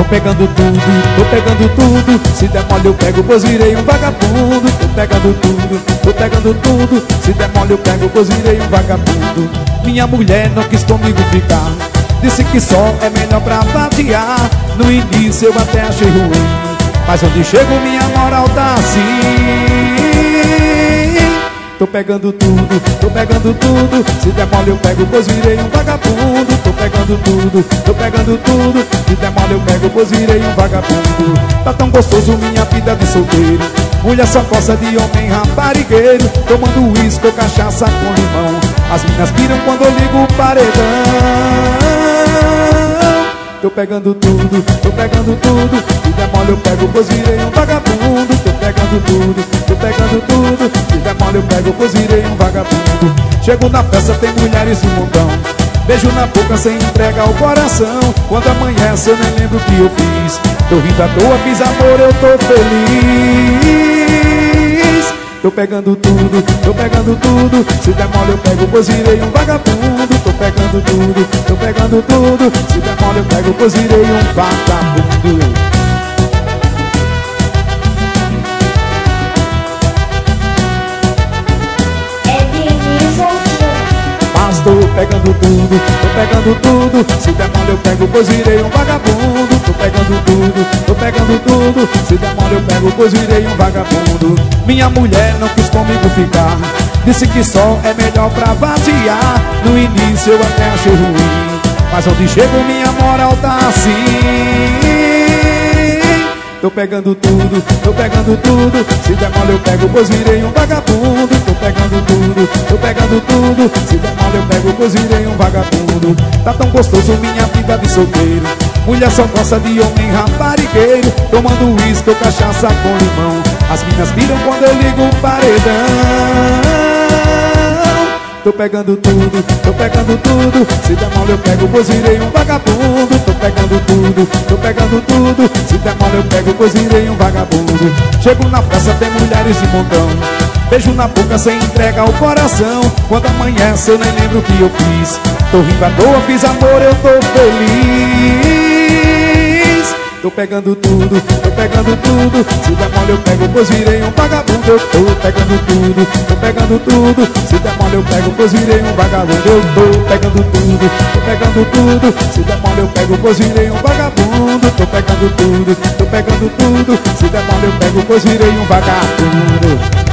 pegando tudo, tô pegando tudo. Se der mole eu pego, pois virei um vagabundo. Tô pegando tudo, tô pegando tudo. Se der mole eu pego, pois virei um vagabundo. Minha mulher não quis comigo ficar, disse que só é melhor pra vadiar. No início eu até achei ruim, mas onde chego minha moral tá assim. Tô pegando tudo, tô pegando tudo. Se der mole eu pego, pois virei um vagabundo. Tô pegando tudo, tô pegando tudo. Se der mole eu pego, pois virei um vagabundo. Tá tão gostoso minha vida de solteiro, mulher só gosta de homem raparigueiro. Tomando uísque ou cachaça com limão, as minas piram quando eu ligo o paredão. Tô pegando tudo, tô pegando tudo. Se der mole eu pego, pois virei um vagabundo. Tô pegando tudo, tô pegando tudo. Se der mole eu pego, pois virei um vagabundo. Chego na festa, tem mulheres um montão, beijo na boca sem entrega ao coração. Quando amanhece eu nem lembro o que eu fiz. Tô rindo à toa, fiz amor, eu tô feliz. Tô pegando tudo, tô pegando tudo. Se der mole eu pego, pois virei um vagabundo. Tô pegando tudo, tô pegando tudo. Se der mole eu pego, pois virei um vagabundo. Mas tô pegando tudo, tô pegando tudo. Se der mole eu pego, pois virei um vagabundo. Tô pegando tudo, tô pegando tudo. Se der mole eu pego, pois virei um vagabundo. Minha mulher não quis comigo ficar, disse que só é melhor pra vadiar. No início eu até achei ruim, mas onde chego minha moral tá assim. Tô pegando tudo, tô pegando tudo. Se der mole eu pego, pois virei um vagabundo. Tô pegando tudo, tô pegando tudo. Se der mole eu pego, pois virei um vagabundo. Tá tão gostoso minha vida de solteiro, mulher só gosta de homem raparigueiro. Tomando uísque ou cachaça com limão, as minas piram quando eu ligo o paredão. Tô pegando tudo, tô pegando tudo. Se der mole eu pego, pois virei um vagabundo. Tô pegando tudo, tô pegando tudo. Se der mole eu pego, pois virei um vagabundo. Chego na festa, tem mulheres de montão, beijo na boca sem entrega ao coração. Quando amanhece eu nem lembro o que eu fiz. Tô rindo à toa, fiz amor, eu tô feliz. Tô pegando tudo, tô pegando tudo. Se der mole eu pego, pois virei um vagabundo. Eu tô pegando tudo, tô pegando tudo. Se der mole eu pego, pois virei um vagabundo. Eu tô pegando tudo, tô pegando tudo. Se der mole eu pego, pois virei um vagabundo. Tô pegando tudo, tô pegando tudo. Se der mole eu pego, pois virei um vagabundo.